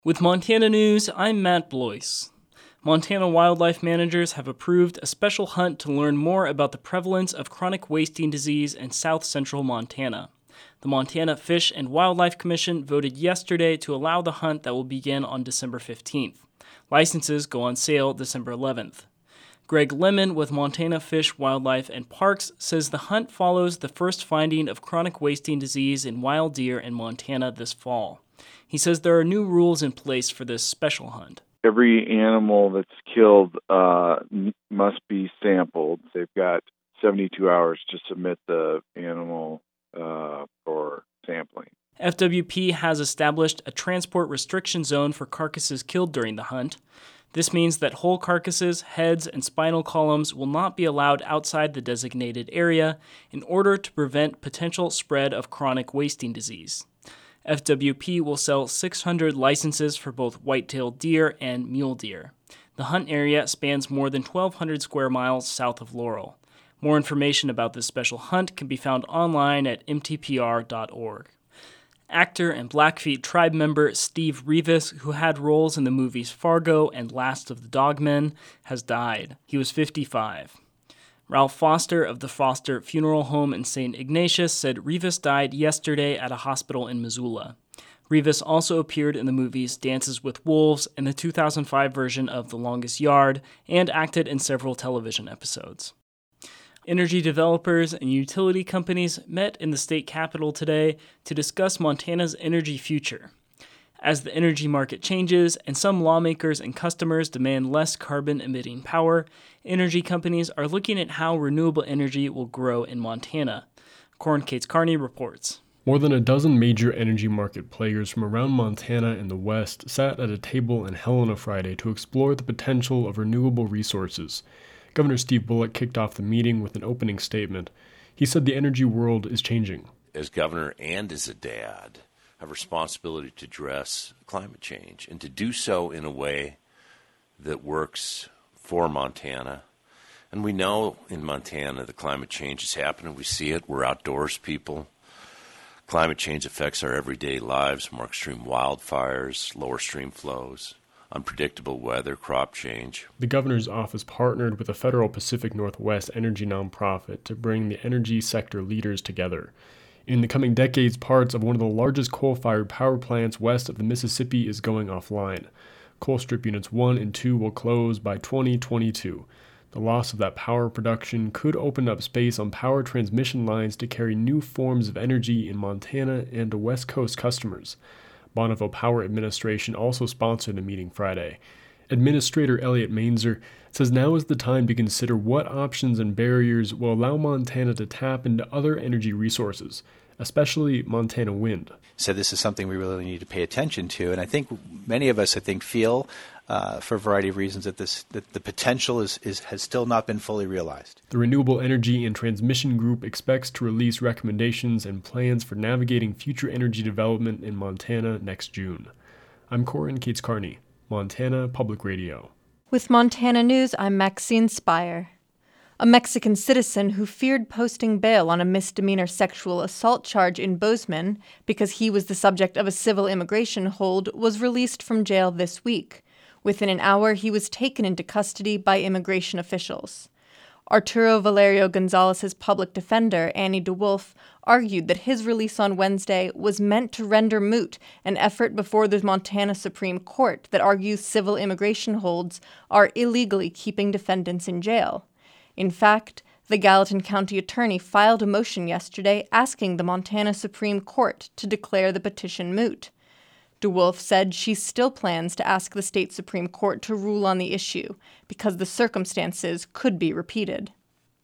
With Montana News, I'm Matt Blois. Montana wildlife managers have approved a special hunt to learn more about the prevalence of chronic wasting disease in south central Montana. The Montana Fish and Wildlife Commission voted yesterday to allow the hunt that will begin on December 15th. Licenses go on sale December 11th. Greg Lemon with Montana Fish, Wildlife, and Parks says the hunt follows the first finding of chronic wasting disease in wild deer in Montana this fall. He says there are new rules in place for this special hunt. Every animal that's killed must be sampled. They've got 72 hours to submit the animal for sampling. FWP has established a transport restriction zone for carcasses killed during the hunt. This means that whole carcasses, heads, and spinal columns will not be allowed outside the designated area in order to prevent potential spread of chronic wasting disease. FWP will sell 600 licenses for both white-tailed deer and mule deer. The hunt area spans more than 1,200 square miles south of Laurel. More information about this special hunt can be found online at mtpr.org. Actor and Blackfeet tribe member Steve Rivas, who had roles in the movies Fargo and Last of the Dogmen, has died. He was 55. Ralph Foster of the Foster Funeral Home in St. Ignatius said Rivas died yesterday at a hospital in Missoula. Rivas also appeared in the movies Dances with Wolves and the 2005 version of The Longest Yard, and acted in several television episodes. Energy developers and utility companies met in the state capitol today to discuss Montana's energy future. As the energy market changes and some lawmakers and customers demand less carbon-emitting power, energy companies are looking at how renewable energy will grow in Montana. Corin Cates Carney reports. More than a dozen major energy market players from around Montana and the West sat at a table in Helena Friday to explore the potential of renewable resources. Governor Steve Bullock kicked off the meeting with an opening statement. He said the energy world is changing. As governor and as a dad, I have a responsibility to address climate change and to do so in a way that works for Montana. And we know in Montana that climate change is happening. We see it. We're outdoors people. Climate change affects our everyday lives, more extreme wildfires, lower stream flows, unpredictable weather, crop change. The governor's office partnered with a federal Pacific Northwest energy nonprofit to bring the energy sector leaders together. In the coming decades, parts of one of the largest coal-fired power plants west of the Mississippi is going offline. Colstrip Units 1 and 2 will close by 2022. The loss of that power production could open up space on power transmission lines to carry new forms of energy in Montana and to West Coast customers. Bonneville Power Administration also sponsored the meeting Friday. Administrator Elliot Mainzer says now is the time to consider what options and barriers will allow Montana to tap into other energy resources, especially Montana wind. So this is something we really need to pay attention to, and I think many of us, feel, for a variety of reasons, that the potential has still not been fully realized. The Renewable Energy and Transmission Group expects to release recommendations and plans for navigating future energy development in Montana next June. I'm Corin Cates Carney, Montana Public Radio. With Montana News, I'm Maxine Spire. A Mexican citizen who feared posting bail on a misdemeanor sexual assault charge in Bozeman because he was the subject of a civil immigration hold was released from jail this week. Within an hour, he was taken into custody by immigration officials. Arturo Valerio Gonzalez's public defender, Annie DeWolf, argued that his release on Wednesday was meant to render moot an effort before the Montana Supreme Court that argues civil immigration holds are illegally keeping defendants in jail. In fact, the Gallatin County Attorney filed a motion yesterday asking the Montana Supreme Court to declare the petition moot. DeWolf said she still plans to ask the state Supreme Court to rule on the issue because the circumstances could be repeated.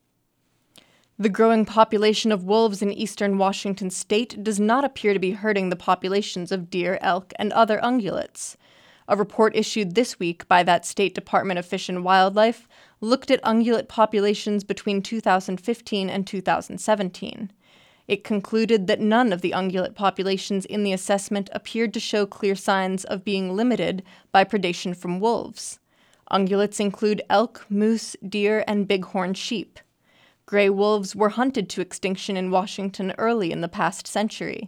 The growing population of wolves in eastern Washington state does not appear to be hurting the populations of deer, elk, and other ungulates. A report issued this week by that State Department of Fish and Wildlife looked at ungulate populations between 2015 and 2017. It concluded that none of the ungulate populations in the assessment appeared to show clear signs of being limited by predation from wolves. Ungulates include elk, moose, deer, and bighorn sheep. Gray wolves were hunted to extinction in Washington early in the past century,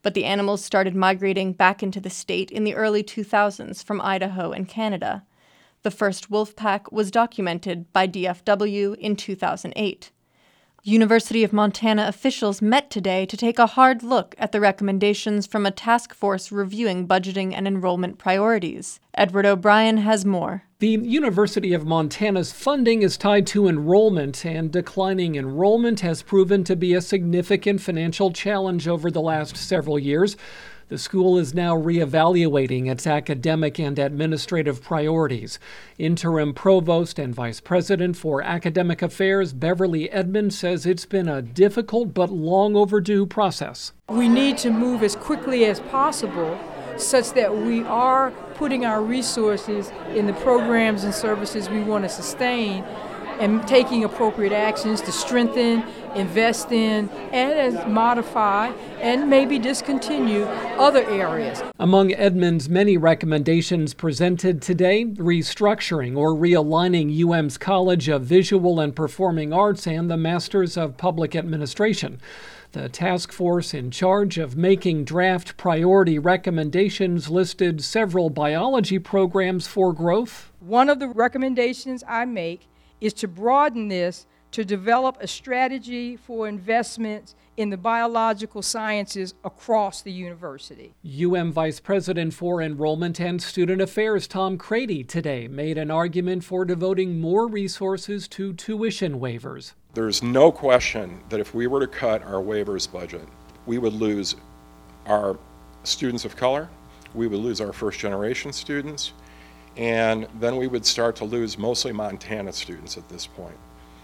but the animals started migrating back into the state in the early 2000s from Idaho and Canada. The first wolf pack was documented by DFW in 2008. University of Montana officials met today to take a hard look at the recommendations from a task force reviewing budgeting and enrollment priorities. Edward O'Brien has more. The University of Montana's funding is tied to enrollment, and declining enrollment has proven to be a significant financial challenge over the last several years. The school is now reevaluating its academic and administrative priorities. Interim Provost and Vice President for Academic Affairs Beverly Edmond says it's been a difficult but long overdue process. We need to move as quickly as possible such that we are putting our resources in the programs and services we want to sustain and taking appropriate actions to strengthen, invest in, and modify, and maybe discontinue other areas. Among Edmond's many recommendations presented today, restructuring or realigning UM's College of Visual and Performing Arts and the Masters of Public Administration. The task force in charge of making draft priority recommendations listed several biology programs for growth. One of the recommendations I make is to broaden this to develop a strategy for investments in the biological sciences across the university. UM Vice President for Enrollment and Student Affairs Tom Crady today made an argument for devoting more resources to tuition waivers. There's no question that if we were to cut our waivers budget, we would lose our students of color, we would lose our first-generation students, and then we would start to lose mostly Montana students at this point.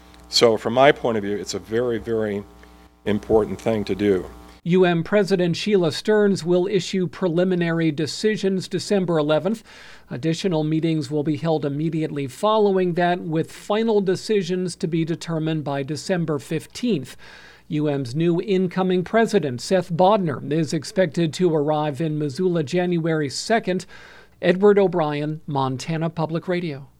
So from my point of view, it's a very, very important thing to do. UM President Sheila Stearns will issue preliminary decisions December 11th. Additional meetings will be held immediately following that, with final decisions to be determined by December 15th. UM's new incoming president, Seth Bodner, is expected to arrive in Missoula January 2nd. Edward O'Brien, Montana Public Radio.